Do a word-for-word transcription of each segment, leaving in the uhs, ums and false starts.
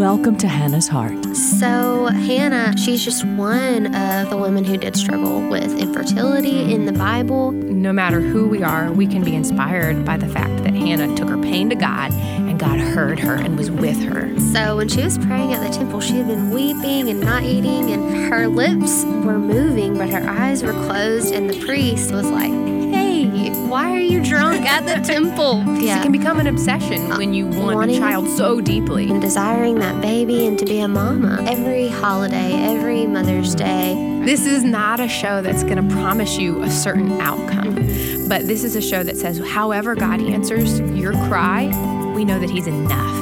Welcome to Hannah's Heart. So Hannah, she's just one of the women who did struggle with infertility in the Bible. No matter who we are, we can be inspired by the fact that Hannah took her pain to God, and God heard her and was with her. So when she was praying at the temple, she had been weeping and not eating, and her lips were moving, but her eyes were closed, and the priest was like, hey, why are you drunk at the temple? Yeah. It can become an obsession when you want Wanting a child so deeply. And desiring that baby and to be a mama. Every holiday, every Mother's Day. This is not a show that's going to promise you a certain outcome, but this is a show that says, however God answers your cry, we know that He's enough.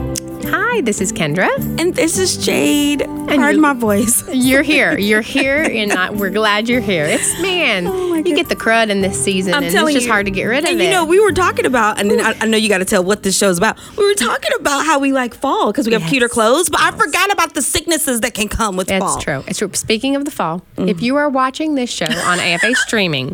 Hi, this is Kendra. And this is Jade. And Pardon my voice. You're here. You're here, and not, we're glad you're here. It's, man, Oh you get the crud in this season, I'm and telling it's just you. hard to get rid of and it. you know, we were talking about, and then I, I know you got to tell what this show's about. We were talking about how we like fall because we have Yes. cuter clothes, but I forgot about the sicknesses that can come with It's fall. true. It's true. Speaking of the fall, if you are watching this show on A F A streaming,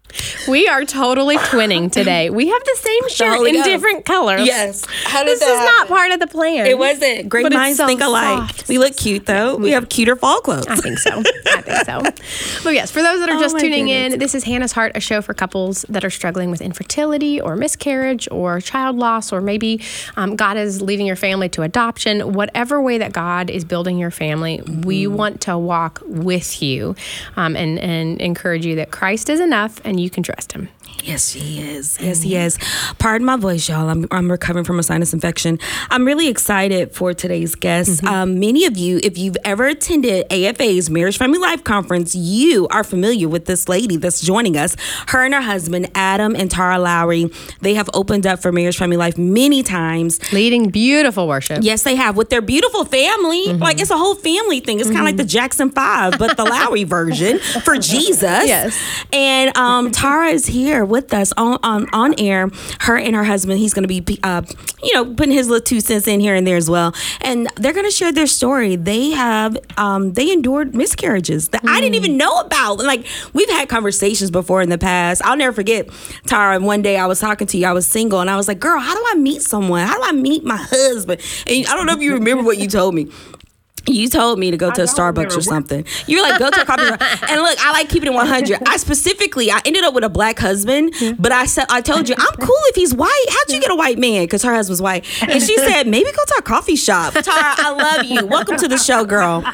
we are totally twinning today. We have the same shirt Holy in Ghost. different colors. Yes. How did This that is not happen? part of the plan. It wasn't. Great But it's minds so think alike. soft. We look cute though. We have cuter fall clothes. I think so. I think so. But yes, for those that are Oh just my tuning goodness. in, this is Hannah's Heart, a show for couples that are struggling with infertility or miscarriage or child loss, or maybe um, God is leading your family to adoption. Whatever way that God is building your family, Mm-hmm. we want to walk with you um, and, and encourage you that Christ is enough and you can trust Him. Yes, he is. Yes, he is. Pardon my voice, y'all. I'm, I'm recovering from a sinus infection. I'm really excited for today's guest. Mm-hmm. Um, many of you, if you've ever attended A F A's Marriage Family Life Conference, you are familiar with this lady that's joining us. Her and her husband, Adam and Tara Lowry, they have opened up for Marriage Family Life many times. Leading beautiful worship. Yes, they have, with their beautiful family. Mm-hmm. Like, it's a whole family thing. It's kind of like the Jackson Five, but the Lowry version for Jesus. Yes. And um, Tara is here with us on, on on air. Her and her husband, he's going to be, uh, you know, putting his little two cents in here and there as well. And they're going to share their story. They have, um, they endured miscarriages that I didn't even know about. Like, we've had conversations before in the past. I'll never forget, Tara, one day I was talking to you. I was single, and I was like, girl, how do I meet someone? How do I meet my husband? And I don't know if you remember what you told me. You told me to go to a Starbucks or something. You were like, go to a coffee shop. And look, I like keeping it one hundred. I specifically, I ended up with a black husband, but I said, I told you, I'm cool if he's white. How'd you get a white man? Because her husband's white. And she said, maybe go to a coffee shop. Tara, I love you. Welcome to the show, girl.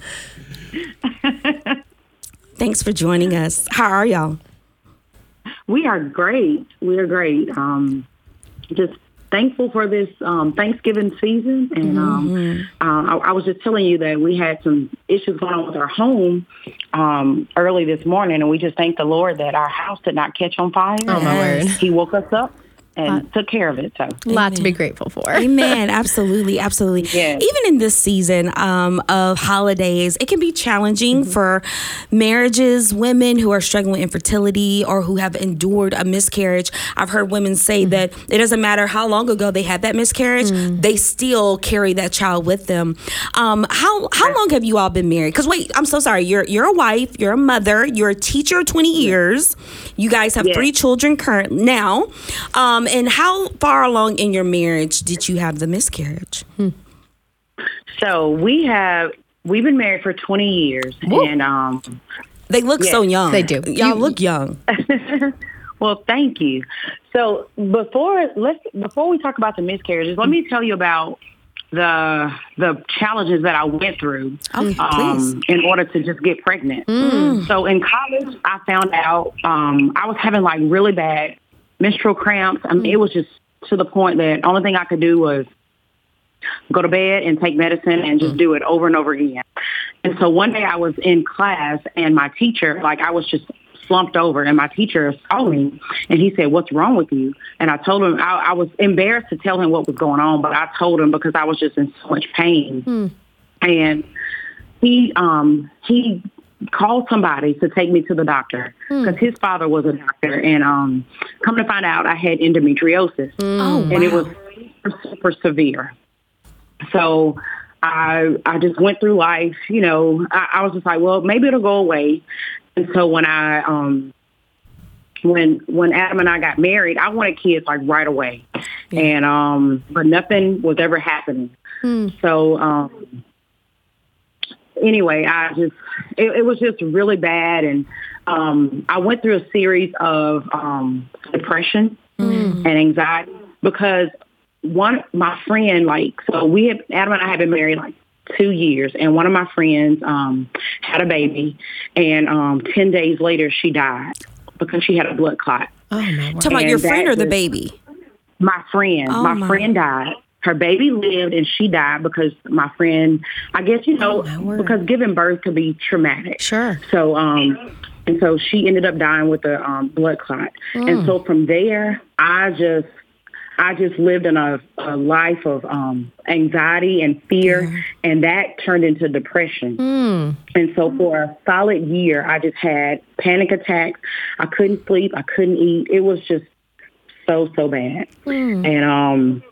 Thanks for joining us. How are y'all? We are great. We are great. Um, just thankful for this um, Thanksgiving season. And um, Mm-hmm. uh, I, I was just telling you that we had some issues going on with our home um, early this morning, and we just thank the Lord that our house did not catch on fire. Oh, my word. He woke us up and took care of it. So. A lot to be grateful for. Amen. Absolutely. Absolutely. Yeah. Even in this season um, of holidays, it can be challenging for marriages, women who are struggling with infertility or who have endured a miscarriage. I've heard women say that it doesn't matter how long ago they had that miscarriage, they still carry that child with them. Um, how how long have you all been married? Because wait, I'm so sorry. You're you're a wife, you're a mother, you're a teacher of twenty years. You guys have Yes. three children current now. Um, and how far along in your marriage did you have the miscarriage? So we have, we've been married for twenty years. Woo. And um, They look so young. They do. Y'all You- look young. well, thank you. So before let's before we talk about the miscarriages, let me tell you about the the challenges that I went through Okay, please. in order to just get pregnant. So in college, I found out um, I was having like really bad menstrual cramps. I mean, it was just to the point that only thing I could do was go to bed and take medicine and just do it over and over again. And so one day I was in class and my teacher, like I was just slumped over, and my teacher saw me and he said, "What's wrong with you?" And I told him, I, I was embarrassed to tell him what was going on, but I told him because I was just in so much pain. Hmm. And he, um, he called somebody to take me to the doctor because his father was a doctor. And um, come to find out, I had endometriosis. Oh, And it was super, super severe. So I I just went through life, you know, I, I was just like, well, maybe it'll go away. And so when I, um, when when Adam and I got married, I wanted kids like right away. and um, but nothing was ever happening. Mm. So um, anyway, I just it, it was just really bad, and um, I went through a series of um, depression mm. and anxiety because one my friend like so we had Adam and I had been married like two years, and one of my friends um, had a baby, and um, ten days later she died because she had a blood clot. Oh my! Talking about your friend or the baby? My friend. Oh, my, my friend died. Her baby lived and she died because my friend, I guess, you know, oh, because giving birth could be traumatic. Sure. So, um, and so she ended up dying with a um, blood clot. Mm. And so from there, I just, I just lived in a, a life of um, anxiety and fear, mm. and that turned into depression. Mm. And so for a solid year, I just had panic attacks. I couldn't sleep. I couldn't eat. It was just so, so bad. Mm. And um,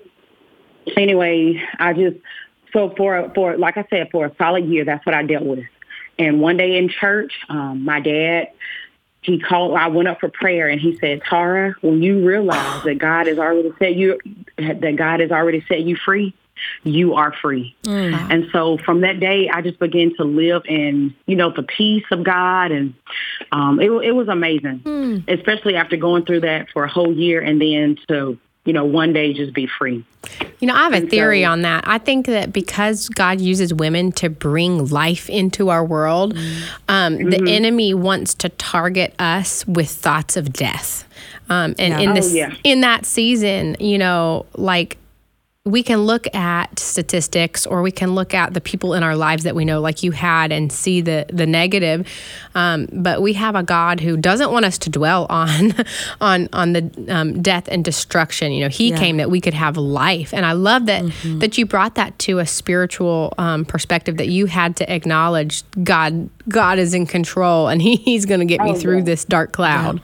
anyway, I just, so for, for, like I said, for a solid year, that's what I dealt with. And one day in church, um, my dad, he called, I went up for prayer and he said, Tara, when you realize that God has already set you, that God has already set you free, you are free. Mm. And so from that day, I just began to live in, you know, the peace of God. And um, it, it was amazing, mm. especially after going through that for a whole year and then to, you know, one day just be free. You know, I have a and theory so, on that. I think that because God uses women to bring life into our world, mm-hmm. um, mm-hmm. the enemy wants to target us with thoughts of death. Um, and yeah. in this, oh, yeah. in that season, you know, like, we can look at statistics or we can look at the people in our lives that we know, like you had, and see the, the negative. Um, but we have a God who doesn't want us to dwell on on on the um, death and destruction. You know, He yeah. came that we could have life. And I love that mm-hmm. that you brought that to a spiritual um, perspective, that you had to acknowledge God God is in control and he, He's going to get me oh, through yeah. this dark cloud.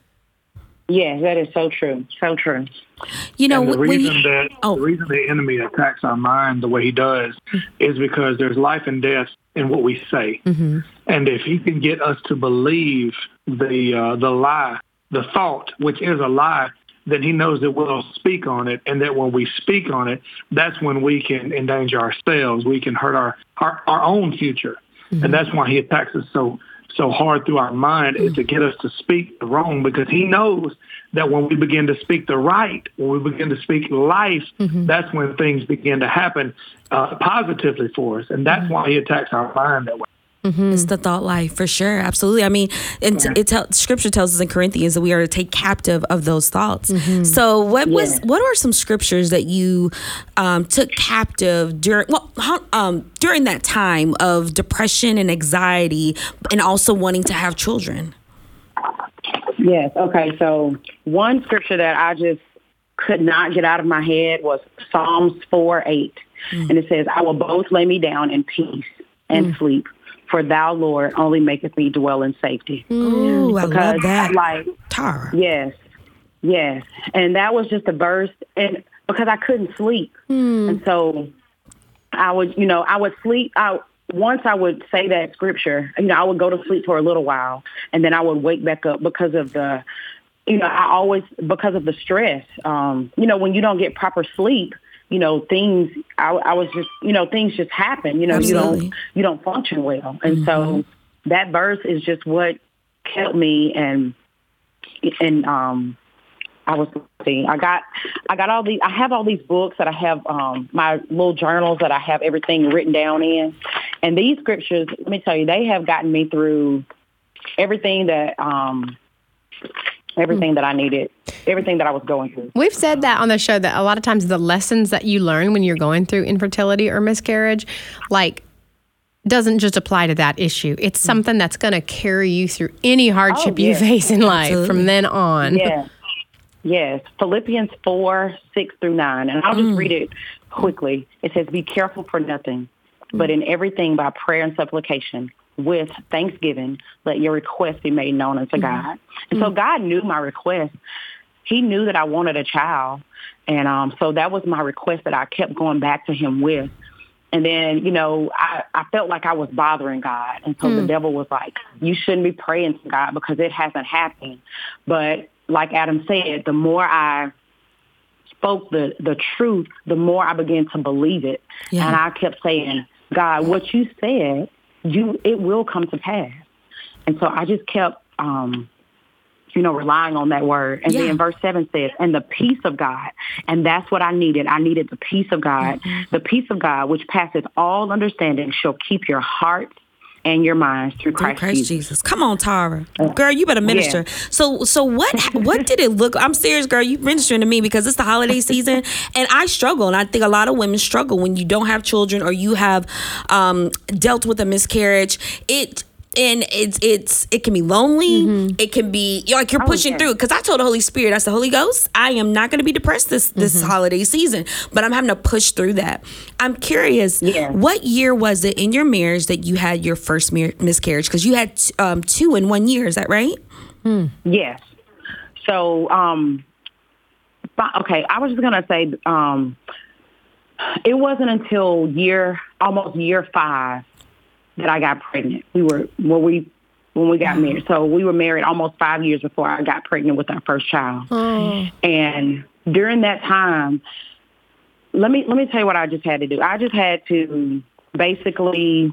Yeah. yeah, that is so true. So true. You know, and the reason you, that oh. the reason the enemy attacks our mind the way he does is because there's life and death in what we say, mm-hmm. and if he can get us to believe the uh, the lie, the thought, which is a lie, then he knows that we'll speak on it, and that when we speak on it, that's when we can endanger ourselves. We can hurt our our, our own future, mm-hmm. and that's why he attacks us so so hard through our mind, is to get us to speak the wrong, because he knows that when we begin to speak the right, when we begin to speak life, mm-hmm. that's when things begin to happen uh, positively for us. And that's mm-hmm. why he attacks our mind that way. Mm-hmm. It's the thought life, for sure. Absolutely. I mean, and yeah. it tell, Scripture tells us in Corinthians that we are to take captive of those thoughts. Mm-hmm. So what yeah. was what are some scriptures that you um, took captive during well um, during that time of depression and anxiety, and also wanting to have children? Yes. Okay. So one scripture that I just could not get out of my head was Psalms four eight, mm. and it says, "I will both lay me down in peace and mm. sleep. For thou, Lord, only maketh me dwell in safety." Ooh, I love that. Like, Tara. Yes, yes. And that was just a burst, and because I couldn't sleep. Mm. And so I would, you know, I would sleep. I, once I would say that scripture, you know, I would go to sleep for a little while, and then I would wake back up because of the, you know, I always, because of the stress. Um, you know, when you don't get proper sleep, you know, things, I, I was just, you know, things just happen, you know, Absolutely. you don't, you don't function well. And mm-hmm. so that verse is just what kept me. And, and, um, I was, see, I got, I got all these, I have all these books that I have, um, my little journals that I have everything written down in. And these scriptures, let me tell you, they have gotten me through everything that, um, everything that I needed, everything that I was going through. We've said that on the show, that a lot of times the lessons that you learn when you're going through infertility or miscarriage, like, doesn't just apply to that issue. It's something that's going to carry you through any hardship oh, yes. you face in life Absolutely. From then on. Yes. Yes. Philippians four, six through nine. And I'll just mm. read it quickly. It says, "Be careful for nothing, but in everything by prayer and supplication, with thanksgiving, let your request be made known unto God." Mm-hmm. And so God knew my request. He knew that I wanted a child. And um, so that was my request that I kept going back to him with. And then, you know, I, I felt like I was bothering God. And so mm. the devil was like, you shouldn't be praying to God because it hasn't happened. But like Adam said, the more I spoke the, the truth, the more I began to believe it. Yeah. And I kept saying, God, what you said, you it will come to pass. And so I just kept, um, you know, relying on that word. And yeah. then verse seven says, and the peace of God. And that's what I needed. I needed the peace of God. Mm-hmm. The peace of God, which passeth all understanding, shall keep your heart and your minds through Christ, Christ Jesus. Jesus. Come on, Tara. Girl, you better minister. Yeah. So so what what did it look? I'm serious, girl. You ministering to me because it's the holiday season and I struggle. And I think a lot of women struggle when you don't have children or you have um, dealt with a miscarriage. It And it's it's it can be lonely. Mm-hmm. It can be like you're pushing oh, yeah. through. Because I told the Holy Spirit, I said, Holy Ghost, I am not going to be depressed this this mm-hmm. holiday season, but I'm having to push through that. I'm curious, yeah. what year was it in your marriage that you had your first mir- miscarriage? Because you had um, two in one year. Is that right? Hmm. Yes. So, um, okay, I was just gonna say, um, it wasn't until year almost year five that I got pregnant. We were when we when we got married. So we were married almost five years before I got pregnant with our first child. Oh. And during that time, let me let me tell you what I just had to do. I just had to basically,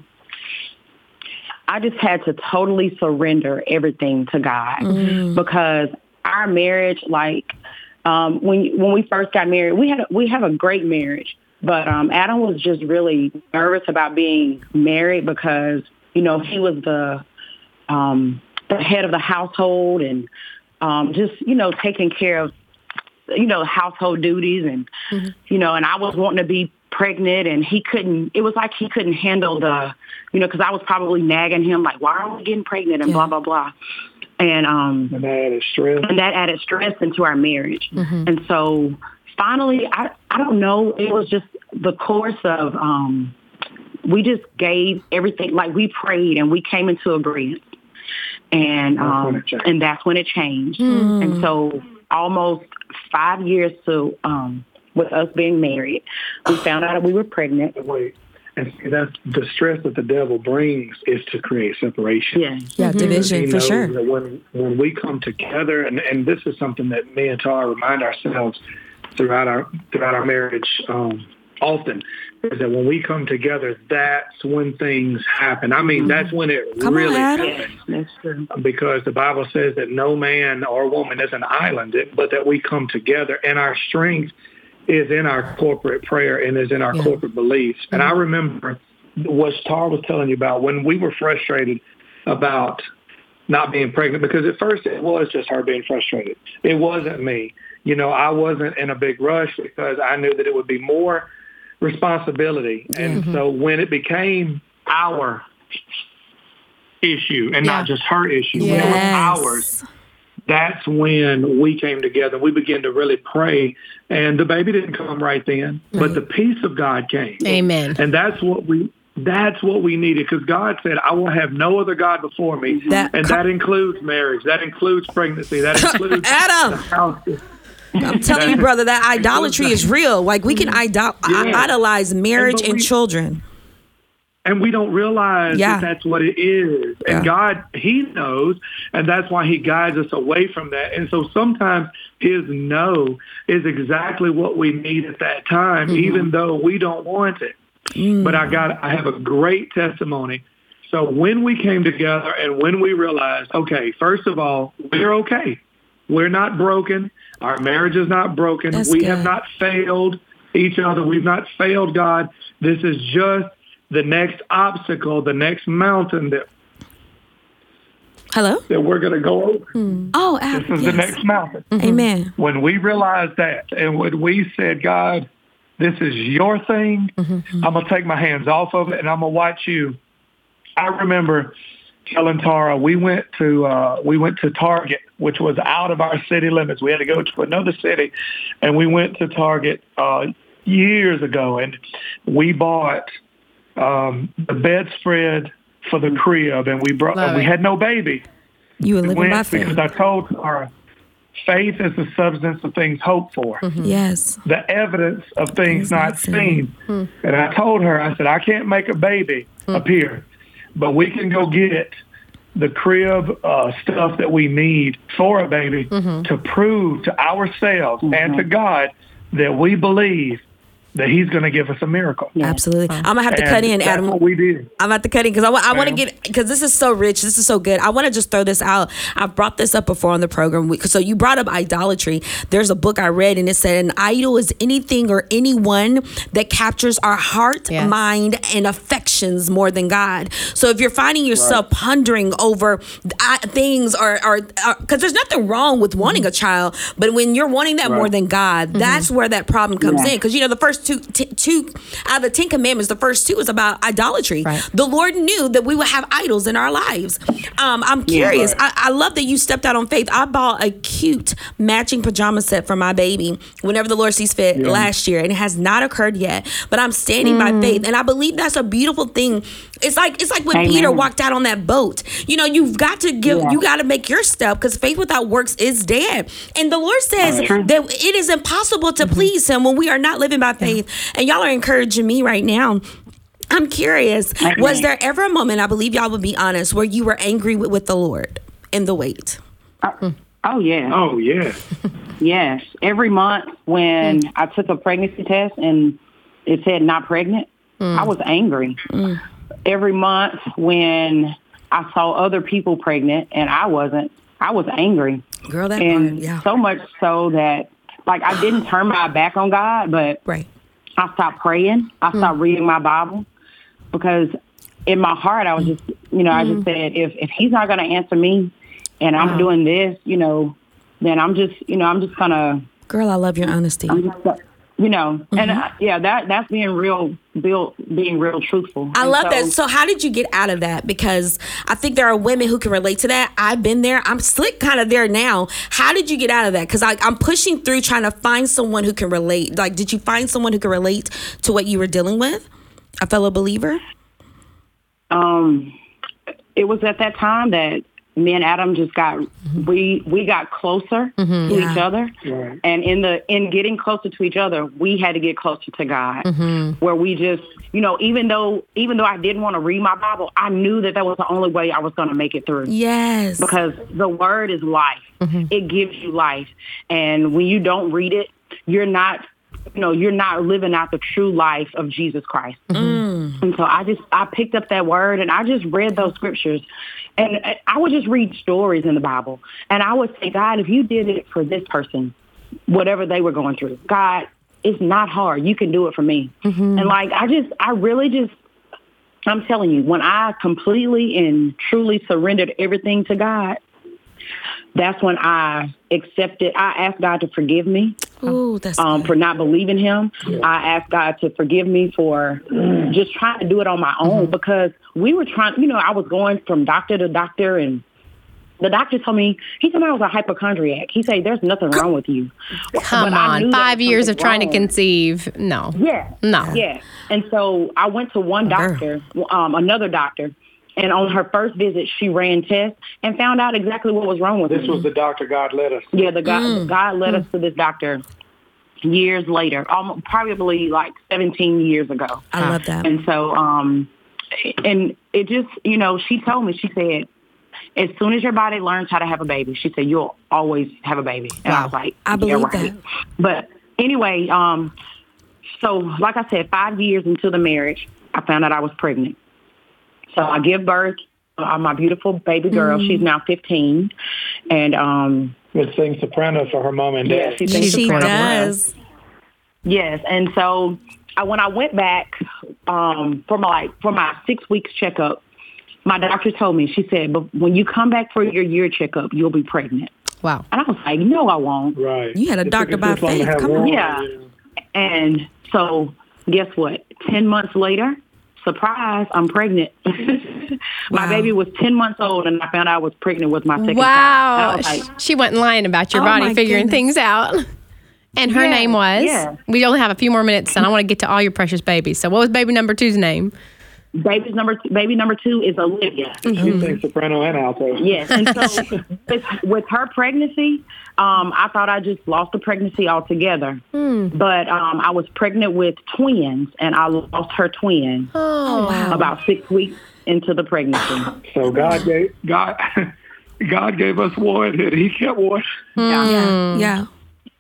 I just had to totally surrender everything to God mm. because our marriage, like um, when when we first got married, we had a, we have a great marriage. But um, Adam was just really nervous about being married because, you know, he was the um, the head of the household and um, just, you know, taking care of, you know, household duties. And, mm-hmm. you know, and I was wanting to be pregnant and he couldn't, it was like he couldn't handle the, you know, because I was probably nagging him like, why are we getting pregnant and yeah. blah, blah, blah. And, um, and that added stress. And that added stress into our marriage. Mm-hmm. And so finally, I, I don't know, it was just the course of, um, we just gave everything, like we prayed and we came into agreement. And um, and that's when it changed. Mm. And so almost five years to um, with us being married, we found out that we were pregnant. Wait, and see, that's the stress that the devil brings is to create separation. Yeah, yeah, mm-hmm. division he for sure. That when when we come together, and, and this is something that me and Tara remind ourselves throughout our throughout our marriage um, often, is that when we come together, that's when things happen. I mean, mm-hmm. that's when it come really on, happens. Because the Bible says that no man or woman is an island, but that we come together, and our strength is in our corporate prayer and is in our yeah. corporate beliefs. Mm-hmm. And I remember what Tara was telling you about when we were frustrated about not being pregnant, because at first it was just her being frustrated. It wasn't me. You know, I wasn't in a big rush because I knew that it would be more responsibility. And mm-hmm. so when it became our issue and yeah. not just her issue, yes. when it was ours, that's when we came together. We began to really pray. And the baby didn't come right then, right. but the peace of God came. Amen. And that's what we that's what we needed, because God said, I will have no other God before me. That, and that includes marriage. That includes pregnancy. That includes Adam. the house. I'm telling you, brother, that idolatry is real. Like, we can idol- yeah. idolize marriage and, and we, children. And we don't realize yeah. that that's what it is. And yeah. God, he knows, and that's why he guides us away from that. And so sometimes his no is exactly what we need at that time, mm-hmm. even though we don't want it. Mm. But I got, I have a great testimony. So when we came together and when we realized, okay, first of all, we're okay. We're not broken. Our marriage is not broken. That's we good. have not failed each other. We've not failed God. This is just the next obstacle, the next mountain that Hello? that we're going to go over. Mm. Oh, this is yes. the next mountain. Mm-hmm. Amen. When we realized that, and when we said, God, this is your thing, mm-hmm. I'm going to take my hands off of it, and I'm going to watch you. I remember telling Tara, we went to uh, we went to Target, which was out of our city limits. We had to go to another city, and we went to Target uh, years ago, and we bought um, the bedspread for the crib, and we brought. Uh, we had no baby. You were living by faith. Because I told Tara, faith is the substance of things hoped for. Mm-hmm. Yes. The evidence of things not, not seen. seen. Mm-hmm. And I told her, I said, I can't make a baby mm-hmm. appear, but we can go get the crib uh, stuff that we need for a baby mm-hmm. to prove to ourselves mm-hmm. and to God that we believe that he's going to give us a miracle. Yeah. Absolutely. I'm going to have to and cut in, Adam. That's what we did. I'm about to cut in because I, I want to get, because this is so rich. This is so good. I want to just throw this out. I've brought this up before on the program. So you brought up idolatry. There's a book I read and it said an idol is anything or anyone that captures our heart, yes. mind, and affections more than God. So if you're finding yourself right. pondering over uh, things or, or, because there's nothing wrong with wanting mm-hmm. a child, but when you're wanting that right. more than God, mm-hmm. that's where that problem comes yeah. in. Because, you know, the first Two, t- two out of the Ten Commandments, the first two is about idolatry. Right. The Lord knew that we would have idols in our lives. Um, I'm curious. Yeah, right. I, I love that you stepped out on faith. I bought a cute matching pajama set for my baby whenever the Lord sees fit yeah. last year, and it has not occurred yet. But I'm standing mm. by faith, and I believe that's a beautiful thing. It's like it's like when Amen. Peter walked out on that boat. You know, you've got to give. Yeah. You got to make your step because faith without works is dead. And the Lord says right. that it is impossible to mm-hmm. please Him when we are not living by faith. And y'all are encouraging me right now. I'm curious, okay. was there ever a moment, I believe y'all would be honest, where you were angry with, with the Lord in the wait? Uh, oh, yeah. Oh, yeah. Yes. Every month when mm. I took a pregnancy test and it said not pregnant, mm. I was angry. Mm. Every month when I saw other people pregnant and I wasn't, I was angry. Girl, that and part, yeah. so much so that, like, I didn't turn my back on God, but right. I stopped praying. I stopped mm. reading my Bible because in my heart, I was just, you know, mm. I just said, if, if he's not going to answer me and I'm wow. doing this, you know, then I'm just, you know, I'm just going to. Girl, I love your honesty. I'm just, you know, mm-hmm. and uh, yeah, that that's being real, real, being real truthful. I and love so, that. So how did you get out of that? Because I think there are women who can relate to that. I've been there. I'm slick kind of there now. How did you get out of that? Because I'm pushing through trying to find someone who can relate. Like, did you find someone who can relate to what you were dealing with? A fellow believer? Um, it was at that time that me and Adam just got mm-hmm. we we got closer mm-hmm. to yeah. each other, right. and in the in getting closer to each other, we had to get closer to God. Mm-hmm. Where we just, you know, even though even though I didn't want to read my Bible, I knew that that was the only way I was going to make it through. Yes, because the Word is life; mm-hmm. it gives you life, and when you don't read it, you're not. You know, you're not living out the true life of Jesus Christ. Mm. And so I just, I picked up that word and I just read those scriptures and I would just read stories in the Bible. And I would say, God, if you did it for this person, whatever they were going through, God, it's not hard. You can do it for me. Mm-hmm. And like, I just, I really just, I'm telling you, when I completely and truly surrendered everything to God, that's when I accepted, I asked God to forgive me Ooh, that's um, for not believing him. Yeah. I asked God to forgive me for mm. just trying to do it on my own mm-hmm. because we were trying, you know, I was going from doctor to doctor and the doctor told me, he told me I was a hypochondriac. He said, there's nothing wrong with you. Come on, five years of trying wrong. to conceive. No. Yeah. No. Yeah. And so I went to one doctor, um, another doctor, and on her first visit, she ran tests and found out exactly what was wrong with this me. This was the doctor God led us to. Yeah, the God, mm. God led mm. us to this doctor years later, almost, probably like seventeen years ago. I love that. And so, um, and it just, you know, she told me, she said, as soon as your body learns how to have a baby, she said, you'll always have a baby. And wow. I was like, I believe yeah, right. that. But anyway, um, so like I said, five years into the marriage, I found out I was pregnant. So I give birth to my beautiful baby girl. Mm. She's now fifteen. And, um, would sing soprano for her mom and dad. Yeah, she, sings she soprano. does. Yes. And so I, when I went back, um, for my, like, for my six weeks checkup, my doctor told me, she said, but when you come back for your year checkup, you'll be pregnant. Wow. And I was like, no, I won't. Right. You had a doctor by faith. Come on. Yeah. And so guess what? Ten months later, surprise, I'm pregnant. My wow. baby was ten months old, and I found out I was pregnant with my second wow. child. Wow. Like, she wasn't lying about your oh body, figuring goodness. things out. And her yeah, name was? Yeah. We only have a few more minutes, and I want to get to all your precious babies. So what was baby number two's name? Baby's number two, baby number two is Olivia. Mm-hmm. She sings soprano and alto. Yes, and so with, with her pregnancy, um, I thought I just lost the pregnancy altogether. Mm. But um, I was pregnant with twins, and I lost her twin oh, wow. about six weeks into the pregnancy. So God gave God, God gave us one, and He kept one. Mm. Yeah, yeah.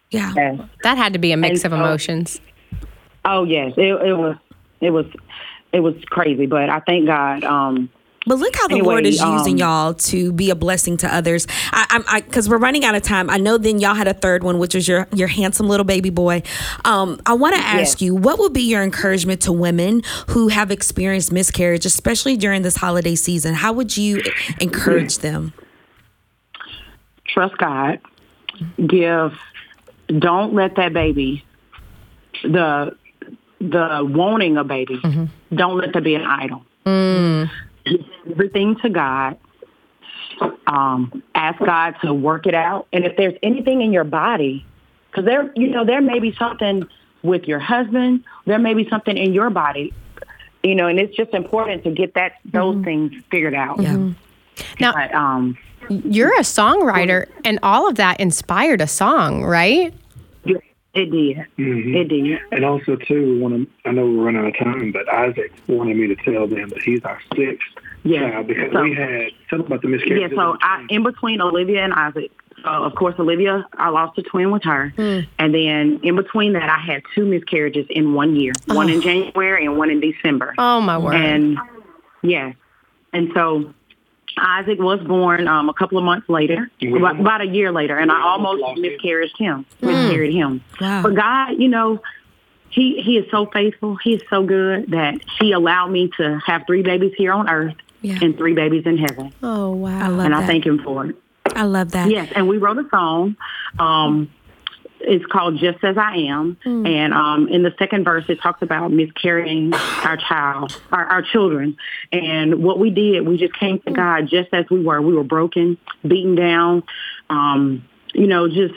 Yeah. Yes. That had to be a mix And of so- emotions. Oh yes, it, it was, it was, it was crazy. But I thank God. Um, But look how the Anyway, Lord is using um, y'all to be a blessing to others. I, I, because we're running out of time. I know. Then y'all had a third one, which was your your handsome little baby boy. Um, I want to ask Yes. you, what would be your encouragement to women who have experienced miscarriage, especially during this holiday season? How would you encourage them? trust God. Give. Don't let that baby. The the wanting a baby. Mm-hmm. Don't let that be an idol. Mm. Give everything to God. Um, ask God to work it out. And if there's anything in your body, because there, you know, there may be something with your husband, there may be something in your body, you know, and it's just important to get that those Mm-hmm. things figured out. Yeah. Now, But um, you're a songwriter, and all of that inspired a song, right? it did. Mhm. It did. And also, too, when I know we're running out of time, but Isaac wanted me to tell them that he's our sixth Yeah. child because So- we had, tell them about the miscarriage. Yeah, so I, in between Olivia and Isaac, so of course Olivia, I lost a twin with her, Mm. and then in between that, I had two miscarriages in one year, one in January and one in December. Oh, my word. And yes, and so Isaac was born um, a couple of months later, We about, almost- about a year later, and I almost lost him. miscarried him. Miscarried him. Wow. But God, you know, he he is so faithful. He is so good that He allowed me to have three babies here on earth Yeah. and three babies in heaven, oh, wow. I love and that. I thank Him for it. I love that. Yes, and we wrote a song. Um, it's called Just As I Am. And um, in the second verse, it talks about miscarrying our child, our, our children. And what we did, we just came to God just as we were. We were broken, beaten down, um, you know, just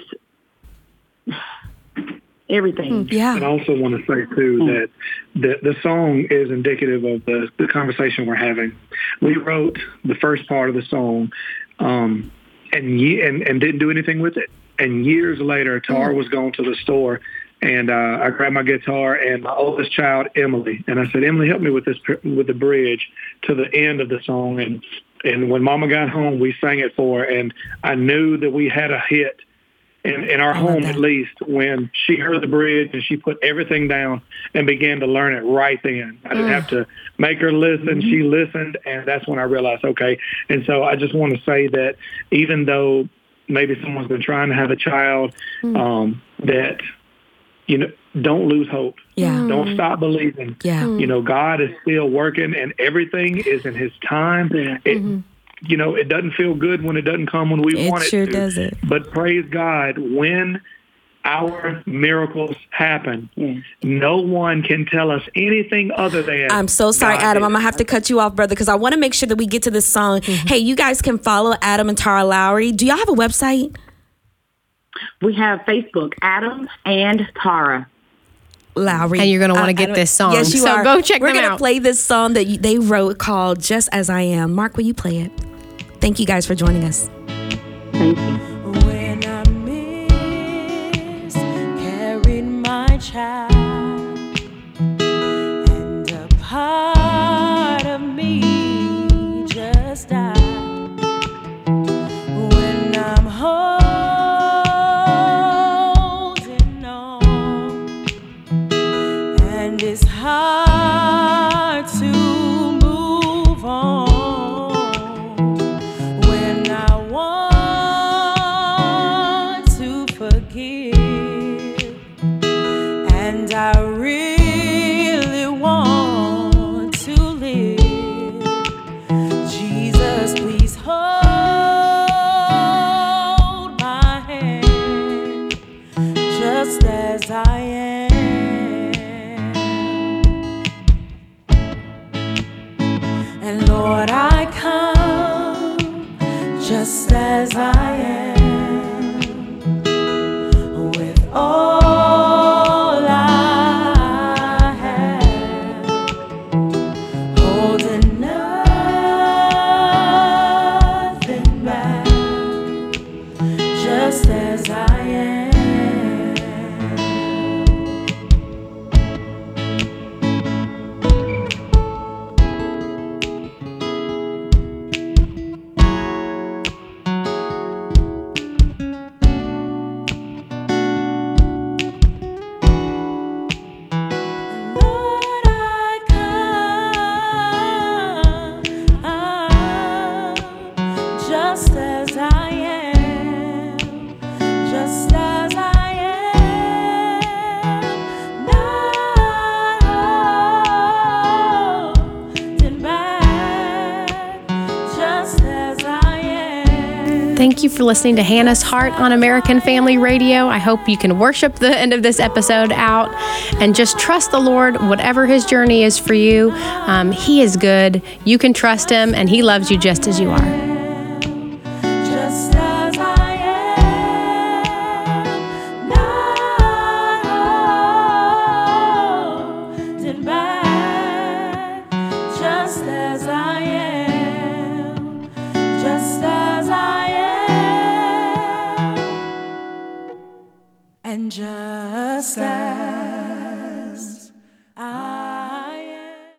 everything. Yeah. And I also want to say, too, that the, the song is indicative of the, the conversation we're having. We wrote the first part of the song um, and, ye- and and didn't do anything with it. And years later, Tara was going to the store, and uh, I grabbed my guitar and my oldest child, Emily, and I said, Emily, help me with this pr- with the bridge to the end of the song. And and when Mama got home, we sang it for her, and I knew that we had a hit in, in our I love home, that. at least, when she heard the bridge and she put everything down and began to learn it right then. I didn't have to make her listen. She listened, and that's when I realized, okay. And so I just want to say that even though maybe someone's been trying to have a child, um, that, you know, don't lose hope. Yeah. Don't stop believing. Yeah. You know, God is still working, and everything is in His time. It, you know, it doesn't feel good when it doesn't come when we It want it sure to. doesn't. But praise God, when our miracles happen, Yes. no one can tell us anything other than I'm so sorry, God Adam. did I'm gonna it. have to cut you off, brother, because I want to make sure that we get to this song. Hey, you guys can follow Adam and Tara Lowry. Do y'all have a website? We have Facebook, Adam and Tara. Lowry. And you're gonna wanna I- I get don't- this song. Yes, you So are. go check We're them gonna out. play this song that you, they wrote called "Just As I Am." Mark, will you play it? Thank you guys for joining us. Thank you. When I miscarried my child, and a part of me just died. When I'm holding on, and it's hard to move on. When I want to forgive, and I really want to live, Jesus, please hold my hand, just as I am. And Lord, I come just as I am, with all I have, holding nothing back, just as I am. Thank you for listening to Hannah's Heart on American Family Radio. I hope you can worship the end of this episode out and just trust the Lord, whatever his journey is for you. Um, he is good. You can trust him, and he loves you just as you are. Just as I am, not holding back. Just as I am, just as I am, and just as